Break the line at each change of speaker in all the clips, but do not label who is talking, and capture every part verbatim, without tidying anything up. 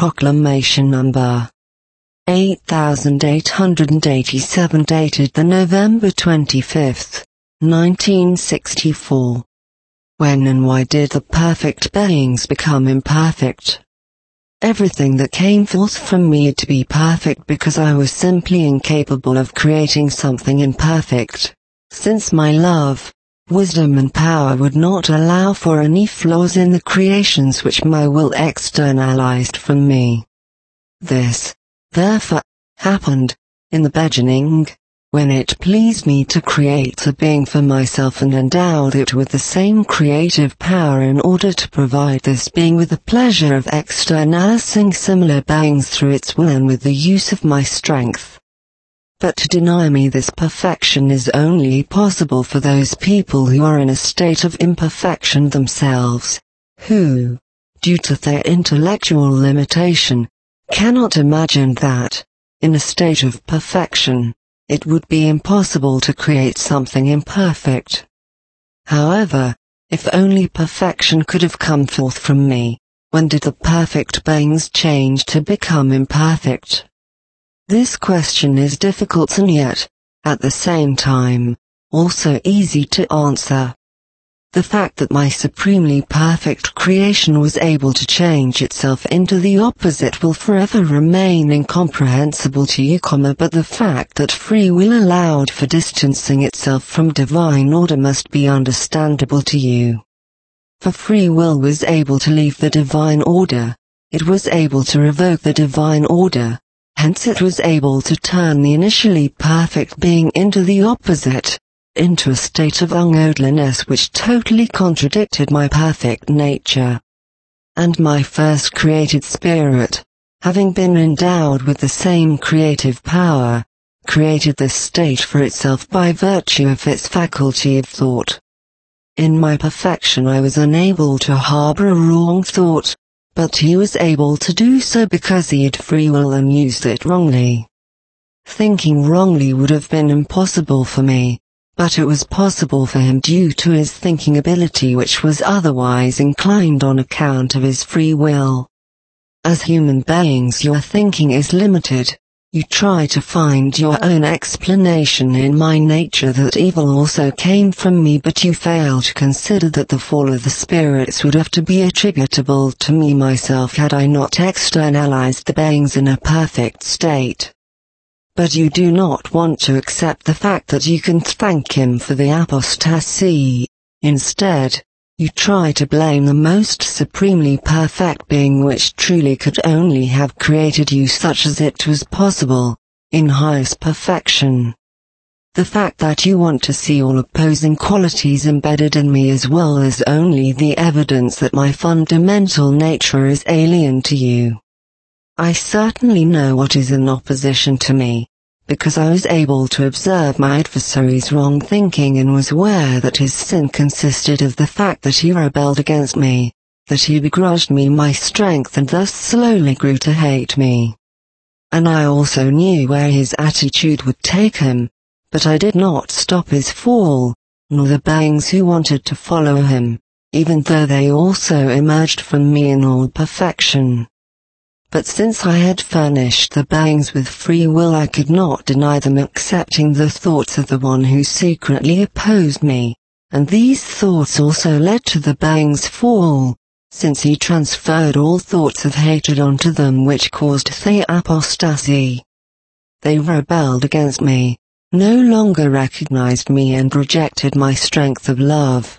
Proclamation number eight thousand eight hundred eighty-seven, dated the November twenty-fifth, nineteen sixty-four. When and why did the perfect beings become imperfect? Everything that came forth from me had to be perfect because I was simply incapable of creating something imperfect, since my love, wisdom and power would not allow for any flaws in the creations which my will externalized from me. This, therefore, happened, in the beginning, when it pleased me to create a being for myself and endowed it with the same creative power in order to provide this being with the pleasure of externalizing similar beings through its will and with the use of my strength. But to deny me this perfection is only possible for those people who are in a state of imperfection themselves, who, due to their intellectual limitation, cannot imagine that, in a state of perfection, it would be impossible to create something imperfect. However, if only perfection could have come forth from me, when did the perfect beings change to become imperfect? This question is difficult and yet, at the same time, also easy to answer. The fact that my supremely perfect creation was able to change itself into the opposite will forever remain incomprehensible to you, but the fact that free will allowed for distancing itself from divine order must be understandable to you. For free will was able to leave the divine order, it was able to revoke the divine order. Hence it was able to turn the initially perfect being into the opposite, into a state of ungodliness which totally contradicted my perfect nature. And my first created spirit, having been endowed with the same creative power, created this state for itself by virtue of its faculty of thought. In my perfection I was unable to harbor a wrong thought, but he was able to do so because he had free will and used it wrongly. Thinking wrongly would have been impossible for me, but it was possible for him due to his thinking ability, which was otherwise inclined on account of his free will. As human beings, your thinking is limited. You try to find your own explanation in my nature that evil also came from me, but you fail to consider that the fall of the spirits would have to be attributable to me myself had I not externalized the beings in a perfect state. But you do not want to accept the fact that you can thank him for the apostasy. Instead, you try to blame the most supremely perfect being which truly could only have created you such as it was possible, in highest perfection. The fact that you want to see all opposing qualities embedded in me as well is only the evidence that my fundamental nature is alien to you. I certainly know what is in opposition to me, because I was able to observe my adversary's wrong thinking and was aware that his sin consisted of the fact that he rebelled against me, that he begrudged me my strength and thus slowly grew to hate me. And I also knew where his attitude would take him, but I did not stop his fall, nor the beings who wanted to follow him, even though they also emerged from me in all perfection. But since I had furnished the beings with free will, I could not deny them accepting the thoughts of the one who secretly opposed me, and these thoughts also led to the beings' fall, since he transferred all thoughts of hatred onto them, which caused the apostasy. They rebelled against me, no longer recognized me and rejected my strength of love.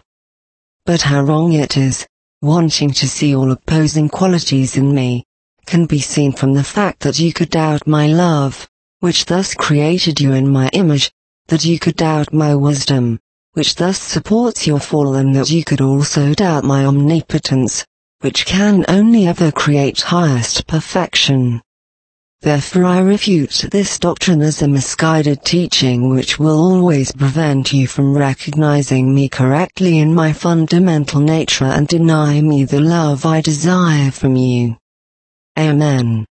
But how wrong it is, wanting to see all opposing qualities in me, can be seen from the fact that you could doubt my love, which thus created you in my image, that you could doubt my wisdom, which thus supports your fall, and that you could also doubt my omnipotence, which can only ever create highest perfection. Therefore I refute this doctrine as a misguided teaching which will always prevent you from recognizing me correctly in my fundamental nature and deny me the love I desire from you. Amen.